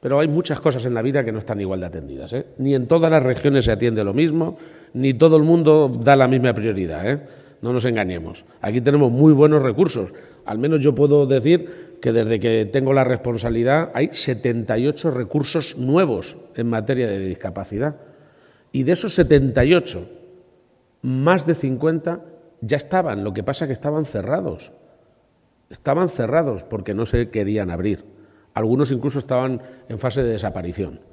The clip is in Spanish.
Pero hay muchas cosas en la vida que no están igual de atendidas, ¿eh? Ni en todas las regiones se atiende lo mismo, ni todo el mundo da la misma prioridad, ¿eh? No nos engañemos. Aquí tenemos muy buenos recursos. Al menos yo puedo decir que desde que tengo la responsabilidad hay 78 recursos nuevos en materia de discapacidad. Y de esos 78, más de 50 ya estaban, lo que pasa es que estaban cerrados. Estaban cerrados porque no se querían abrir. Algunos incluso estaban en fase de desaparición.